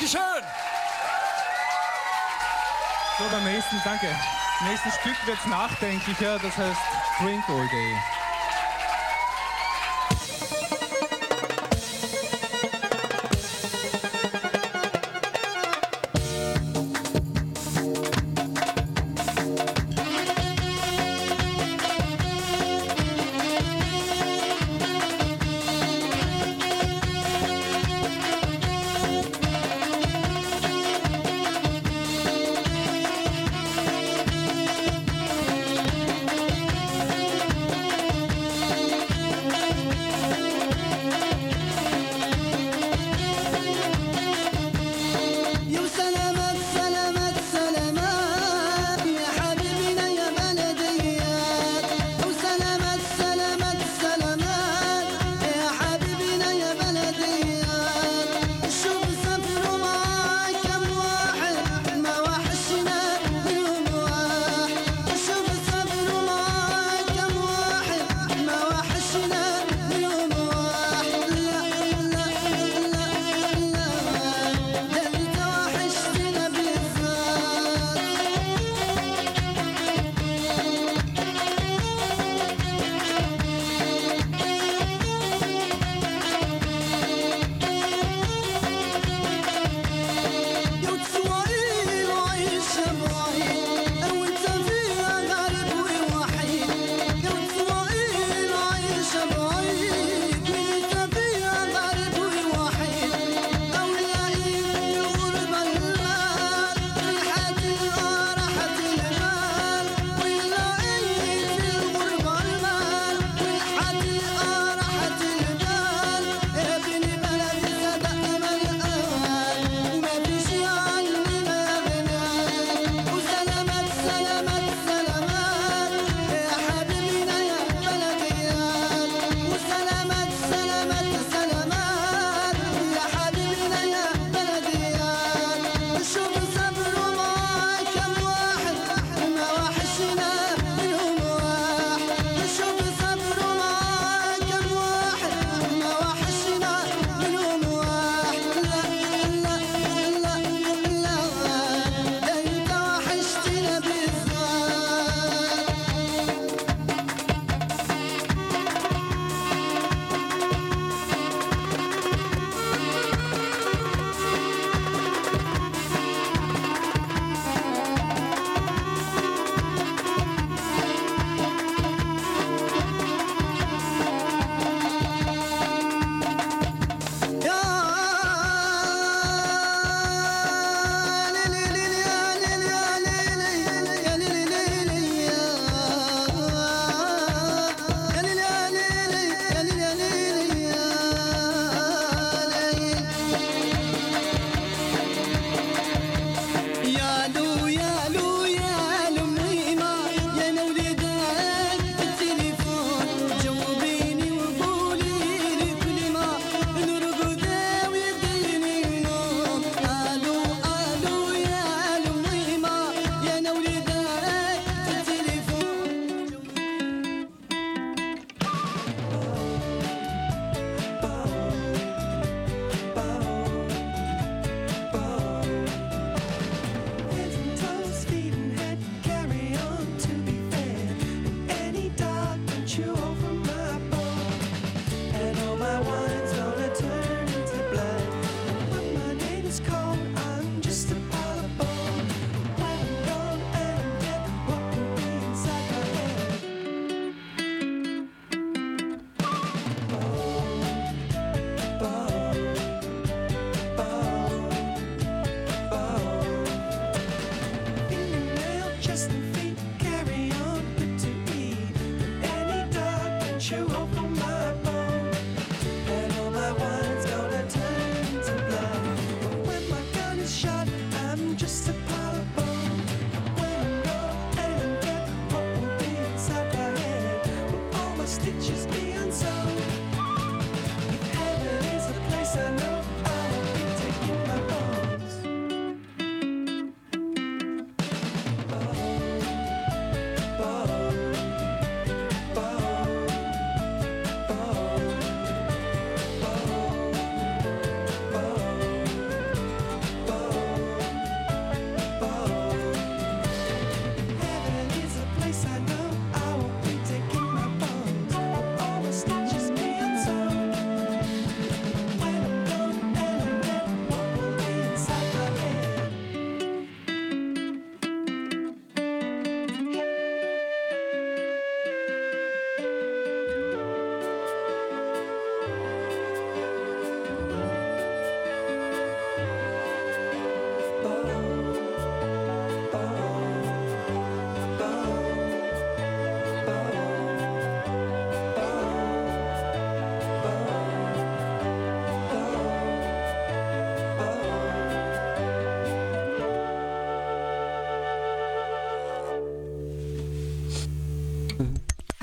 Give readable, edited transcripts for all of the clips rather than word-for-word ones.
Dankeschön. So, beim nächsten Stück wird es nachdenklicher, das heißt Drink All Day.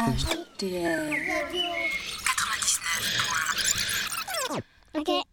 RTL 99.1. Ok.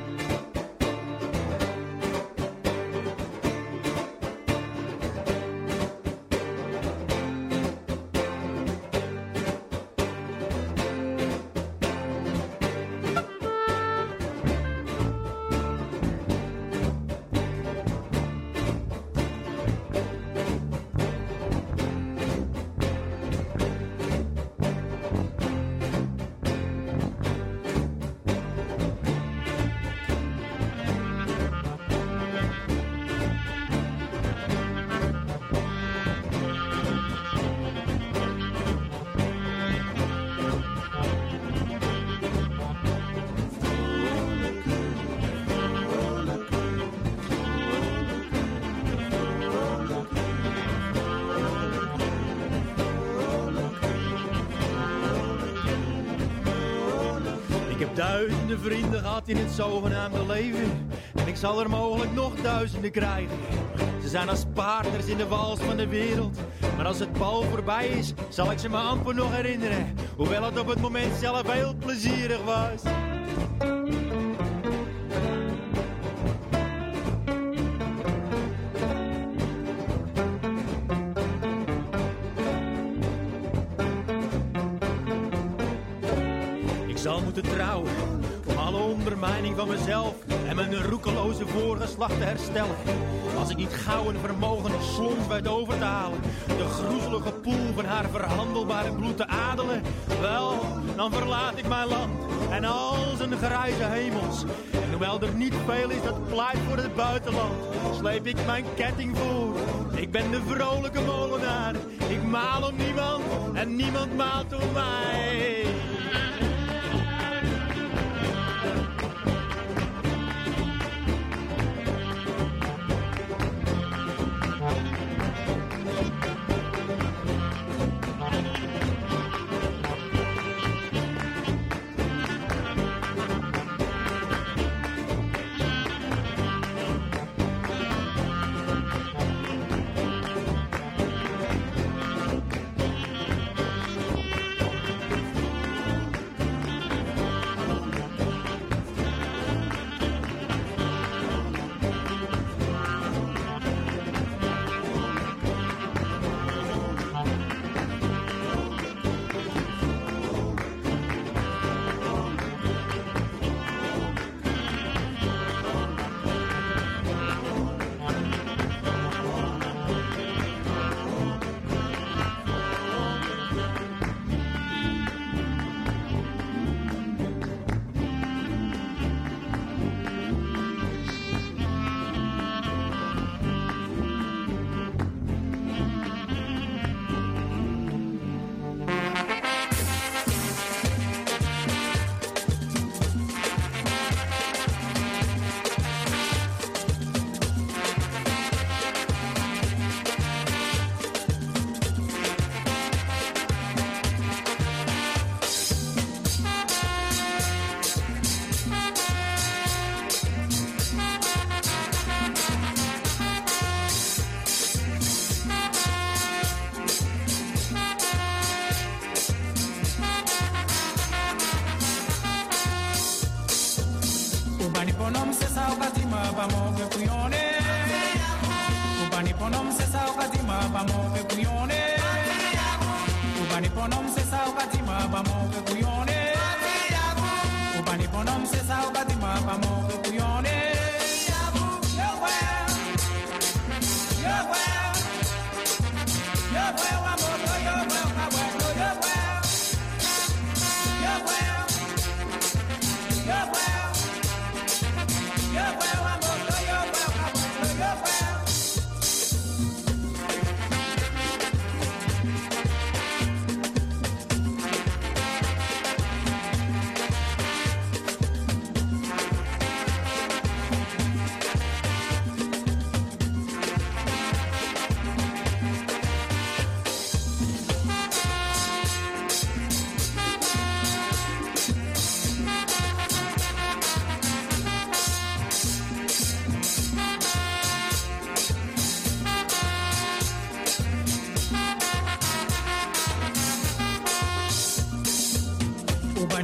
Duizenden vrienden gehad in het zogenaamde leven. En ik zal er mogelijk nog duizenden krijgen. Ze zijn als partners in de wals van de wereld. Maar als het bal voorbij is, zal ik ze me amper nog herinneren. Hoewel het op het moment zelf heel plezierig was. Ik zal moeten trouwen om alle ondermijning van mezelf en mijn roekeloze voorgeslacht te herstellen. Als ik niet gauw een vermogende slont weet over te halen, de groezelige poel van haar verhandelbare bloed te adelen, wel, dan verlaat ik mijn land en al zijn grijze hemels. En hoewel er niet veel is dat pleit voor het buitenland, sleep ik mijn ketting voor. Ik ben de vrolijke molenaar, ik maal om niemand en niemand maalt om mij.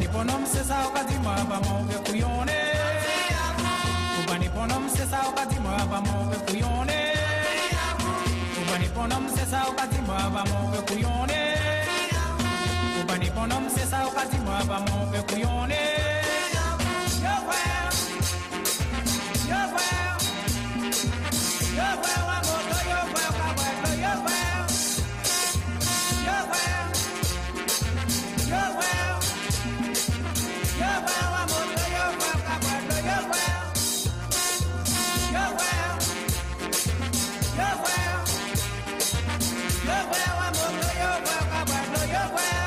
Ubaniponom sesa okatima bamoge kuyone. Ubaniponom sesa okatima bamoge kuyone. Ubaniponom sesa okatima bamoge kuyone. Ubaniponom sesa okatima bamoge kuyone. Yo well, yo well, yo well, wamoto yo well, kaweto yo well, yo well, yo well. Yo well, wamoto yo well, kaweto yo well, yo well, yo well, yo well, wamoto yo well, kaweto yo well.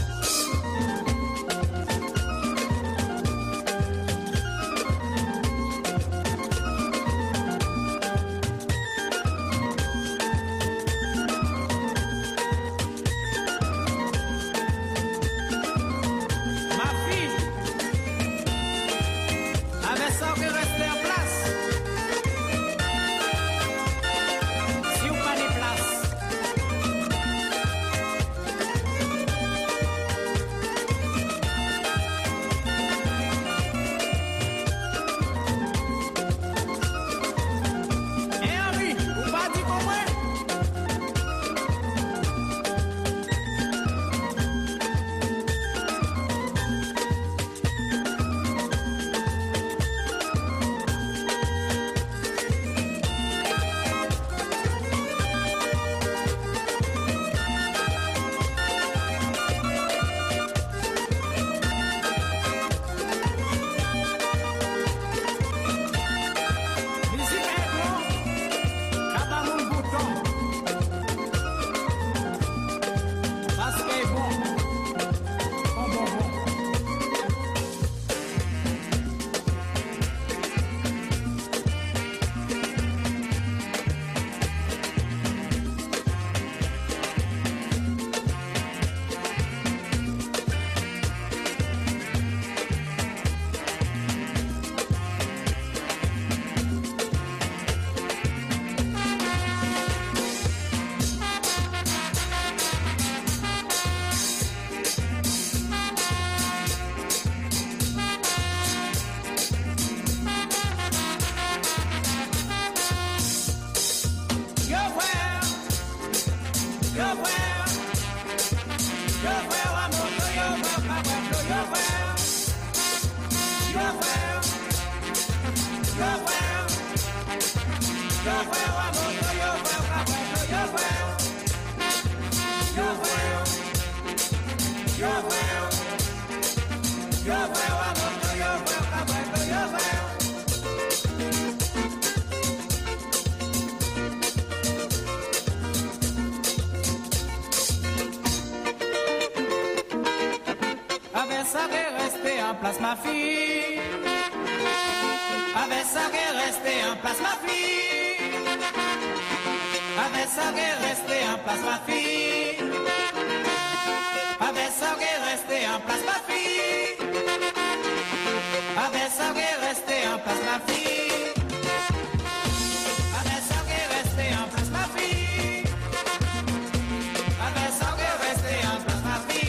Place ma fille, avec ça qui est resté en place ma fille, avec ça qui est resté en place ma fille, avec ça qui est resté en place ma fille, avec ça qui est resté en place ma fille, avec ça qui est resté en place ma fille, avec ça qui est resté en place ma fille.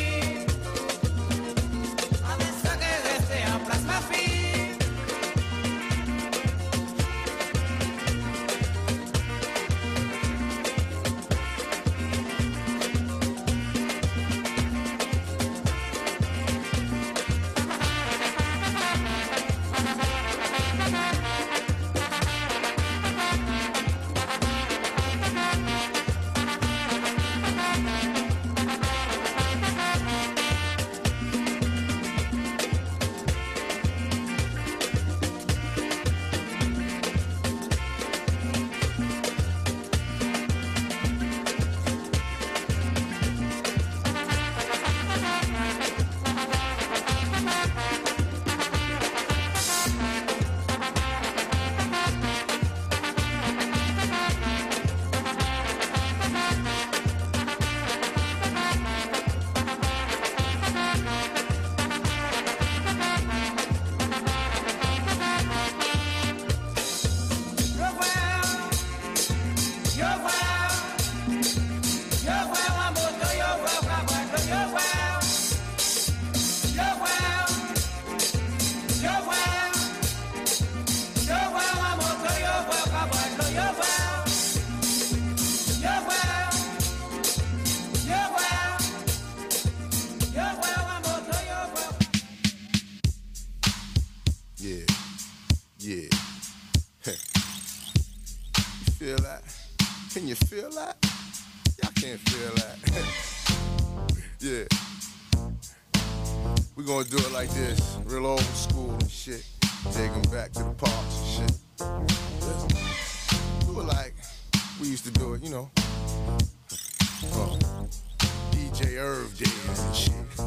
Can you feel that? Y'all can't feel that. Yeah. We gonna do it like this, real old school and shit. Take them back to the parks and shit. Do it like we used to do it, you know. DJ Irv days and shit.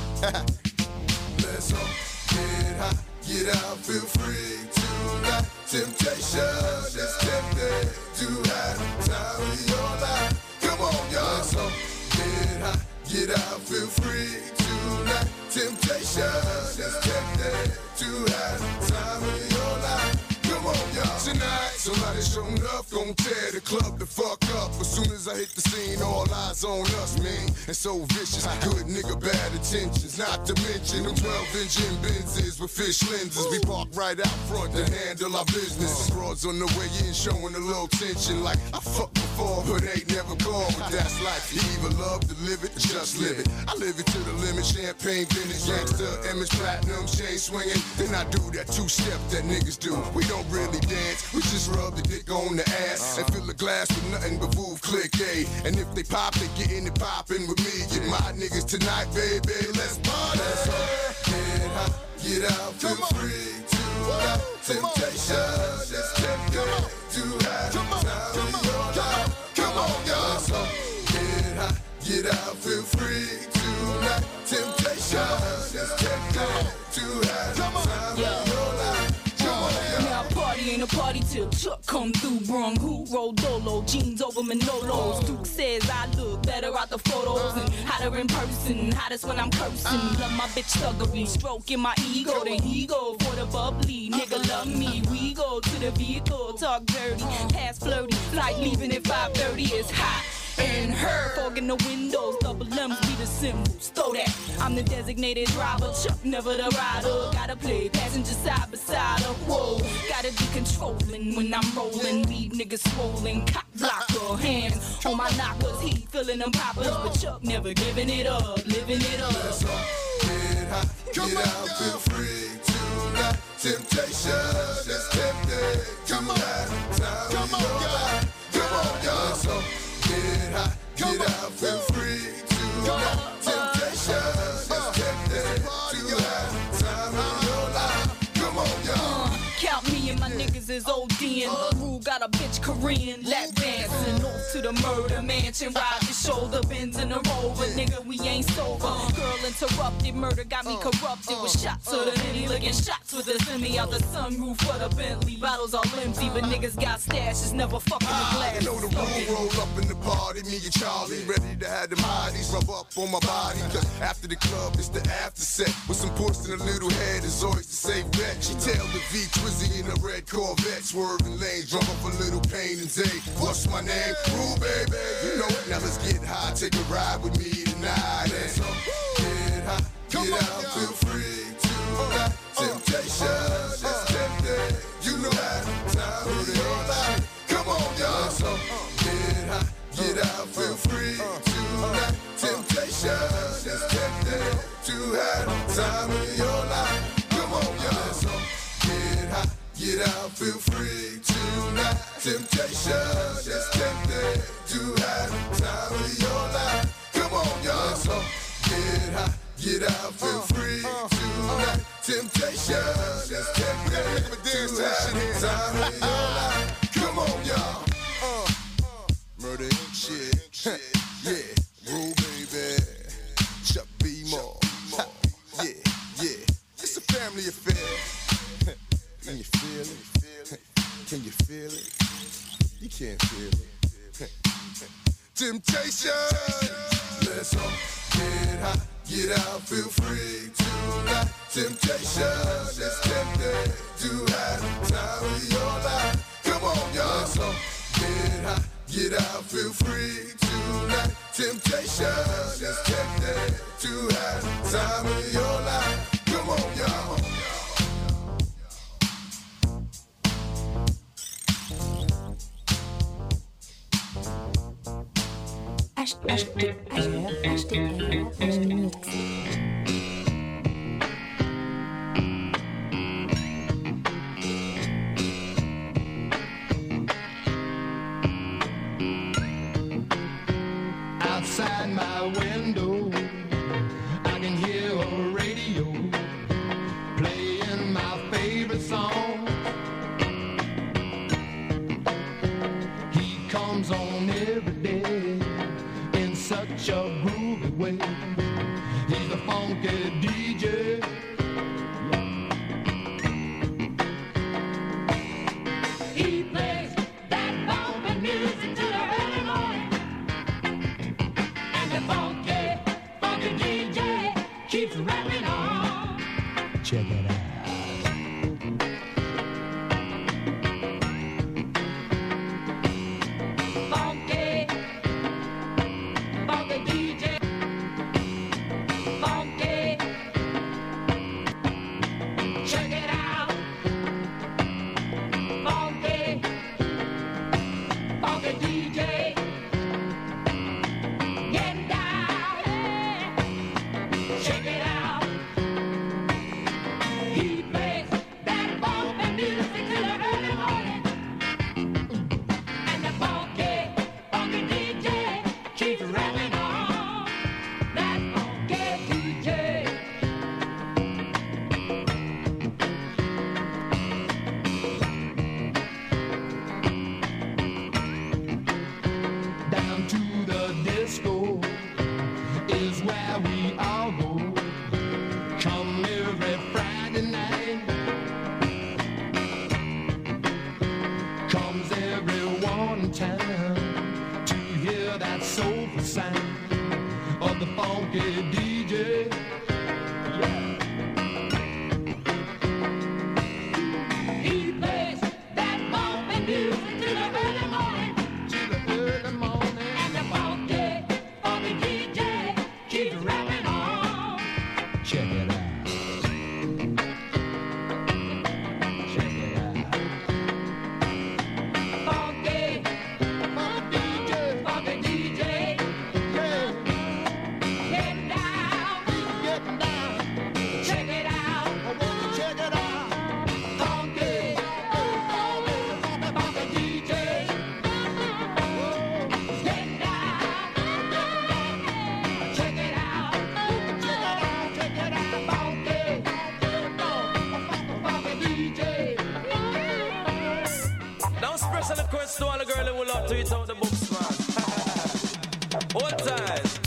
Let's all get high, get out, feel free tonight. Temptation is tempted to have time of your life. Come on, y'all. Let's all get high, get out, feel free tonight. Temptation is tempted to have time of your life. Come on, y'all. Tonight, somebody showing up, gon' tear the club the fuck up. As soon as I hit the scene, all eyes on us, man. And so vicious, good nigga, bad intentions. Not to mention them 12-engine Benzes with fish lenses. We park right out front to handle our business. Broads on the way in, showing a little tension. Like, I fucked before, but ain't never gone. But that's life. You either love to live it, or just live it. I live it to the limit. Champagne, vintage, gangster, image, platinum, chain swinging. Then I do that two-step that niggas do. We don't really dance, we just rub the dick on the ass and fill the glass with nothing but Vouv Click A. And if they pop, they getting it poppin' with me. Get my niggas tonight, baby, let's party. Let's get high, get out, feel free tonight. Temptation is tempted to have time of your life. Come on, y'all. Let's get high, get out, feel free tonight. Temptation is tempted to have time of your life. Ain't a party till Chuck come through. Brung who roll dolo, jeans over Manolos. Duke says I look better out the photos and hotter in person. Hottest when I'm cursing. Love my bitch thuggery, stroking my ego. Then he go for the bubbly. Nigga love me. We go to the vehicle, talk dirty, pass flirty. Like leaving at 5:30 is hot. And her fog in the windows, double M's be the symbols. Throw that. I'm the designated driver, Chuck never the rider. Gotta play passenger side beside her. Whoa, gotta be controlling when I'm rolling. Leave niggas swollen, cock blocker, hands on my knockers. He feeling them poppers, but Chuck never giving it up, living it up. Let's all get high, get out, feel free tonight. Temptation is tempted to have time of your life. Come on, y'all. Let's all get high, get out, feel free tonight. Temptation is tempted to have time of your life. Come on, y'all. Count me and my niggas is OD'ing. Rue got a bitch Korean lap dancing. Off to the murder mansion, ride the shoulder, bends in a rover. Nigga, we ain't sober. Girl interrupted, murder got me corrupted with shots of the nitty. Looking shots with a semi out the sunroof for the Bentley. Bottles all empty, but niggas got stashes, never fucking the glass. You know the rule, roll up in the party, me and Charlie, ready to have them hotties rub up on my body. Cause after the club, it's the after set. With some puss in a little head, is always the safe bet. She tell the V Twizzy in a red Corvette, swerving lanes, drunk off a little pain and day. What's my name? Rue, baby. You know it. Now let's get high, take a ride with me tonight. And so get high, get out, feel free tonight. Temptation is tempted. You know that time of your life. Come on, y'all. So get high, get out, feel free tonight. Temptation is tempted to have time of your life. Come on, y'all. So get high, get out, feel free tonight. Temptation is tempted to have time of your life. Come on, y'all. So get high, get out, feel free tonight. Temptation is tempted to have time of your life. Come on, y'all. Murder and shit. Yeah, Rule baby. Chuck B. Moore. Yeah, yeah. It's a family affair. Can you feel it? Can you feel it? You can't feel it. Temptation. Let's all get high, get out, feel free tonight. Temptation is tempted to have time of your life. Come on, y'all. Let's all get high, get out, feel free tonight. Temptation is tempted to have time of your life. Come on, y'all. way. He's a funky DJ. He plays that bumpin' music till the early morning, and the funky, funky DJ keeps rapping on. Check it out. Funky, funky DJ, funky. Check it out. Funky, funky DJ. Get down, check it out. He plays that bumpin' music till the early morning, and the funky, funky DJ keeps rapping on. That funky DJ. Down to the disco is where we all go. Come every Friday night. Comes everyone in town to hear that soulful sound of the funky DJ. He plays that bumpin' music till the early morning, Till the early morning. and the funky, funky DJ keeps rapping on. Check it out. Check it out. Funky, Funky DJ. funky DJ. Yeah, Get down, getting down. check it out. I want to check it out. Funky, funky DJ. Get down, check it out. Check it out. Funky, funky DJ. Now special request to all the girls who love to eat out the books, man. Hold tight.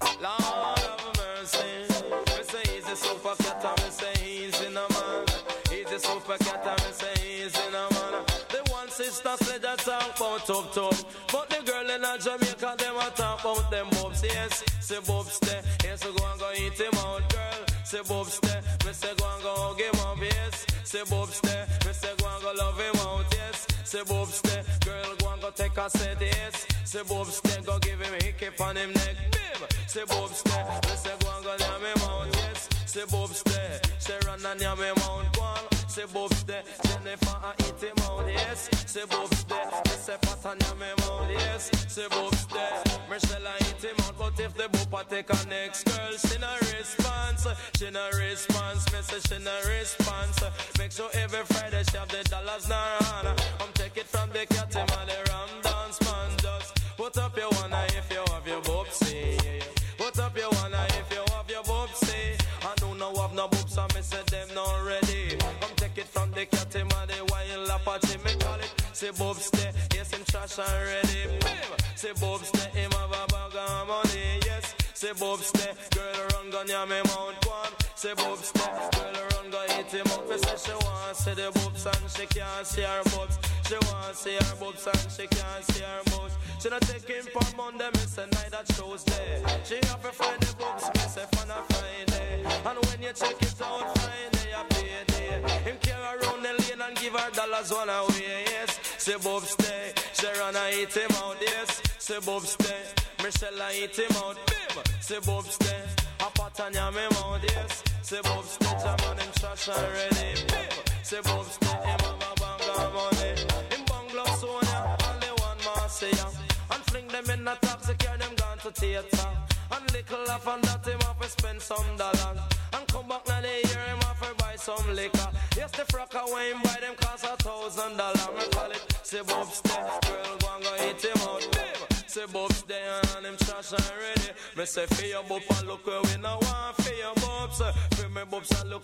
Lord have mercy. Me say he's a super cat and me say he's in a man. He's a super cat and me say he's in a man. The one sister said that talk about top. But the girl in a Jamaica, them a talk about them bobs. Yes, say bobs there. Yes, so go and go eat him out, girl. Say bobs there. Me say go and go hug him up, yes. Say bobs there. Me say go and go love him out, yes. Say bobs there. Girl, go and go take a set, yes. Say bobs there. Go give him a hickey on him neck, bim. Say bobs there. Me say go and go yam him out, yes. Say bobs there. Say run and yam him out, go on. Say bobs there. Jennifer and eat him out, yes. Say bobs there. Me say pat and yam him out, yes. Say bobs there. Michelle and eat him out, but if the boopa take a next girl, she no response. She no response. Me say she no response. Make sure every Friday she have the dollars in her hand. I'm take it from the cat him and the ram dance man. Just put up your one eye if you have your bobsy. Put up your one eye if you have your bobsy. I don't know have no boobs, so me say them not ready. Come take it from the cat him and the wild Apache. Me call it. Say bobs there, yes him trash and ready. Bim. Say bobs there, him have a bag of money. Yes. Say bobs there, girl run gun yam him out one. Say bobs there, girl run gun hit him out. Me say she want see the boobs and she can't see her boobs. She want see her boobs and she can't see her boobs. She not take him for Monday, me say night that shows there. She have a Friday boobs, me say fun a Friday. And when you check it out Friday, you pay day. Him carry around the lane and give her dollars one away, yes. Say bobs there, she run and hit him out, yes. Say bobs there, Michelle and hit him out, bim. Say bobs there, a pat and yam him out, yes. Say bobs there, jam on him trash and ready, bim. Say bobs there, him have a bang of money. Him bungalow Sonia, only one more say ya. And fling them in the taxi, carry them gone to theater. And little laugh and that him have to spend some dollars. And come back now they hear him have to buy some liquor. Yes, the frack away him buy them cost $1,000. Me call it, say bobs there, girl go and go hit him out, bim. Say bobs there and him trash and ready. Me say for your bop and look where we no want for your bobs. For me bobs and look